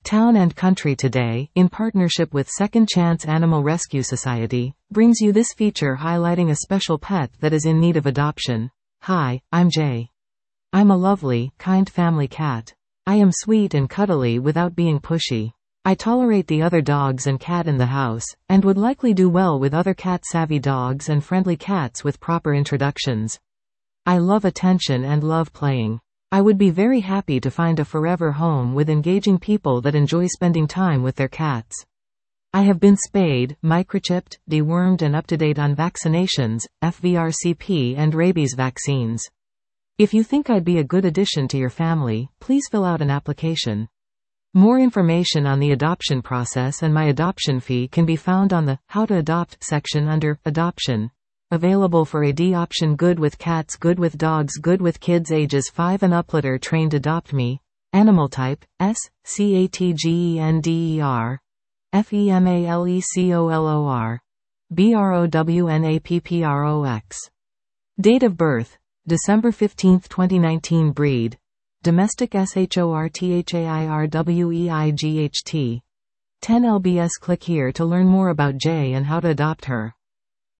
Town and Country Today, in partnership with Second Chance Animal Rescue Society, brings you this feature highlighting a special pet that is in need of adoption. Hi, I'm Jay. I'm a lovely, kind family cat. I am sweet and cuddly without being pushy. I tolerate the other dogs and cat in the house, and would likely do well with other cat-savvy dogs and friendly cats with proper introductions. I love attention and love playing. I would be very happy to find a forever home with engaging people that enjoy spending time with their cats. I have been spayed, microchipped, dewormed and up-to-date on vaccinations, FVRCP and rabies vaccines. If you think I'd be a good addition to your family, please fill out an application. More information on the adoption process and my adoption fee can be found on the How to Adopt section under Adoption. Available for AD option. Good with cats, good with dogs, good with kids ages 5 and up. Litter trained. Adopt Me. Animal type, S, CATGENDER. FEMALECOLOR. BROWNAPPROX. Date of birth, December 15, 2019. Breed, Domestic SHORTHAIRWEIGHT. 10 lbs. Click here to learn more about Jay and how to adopt her.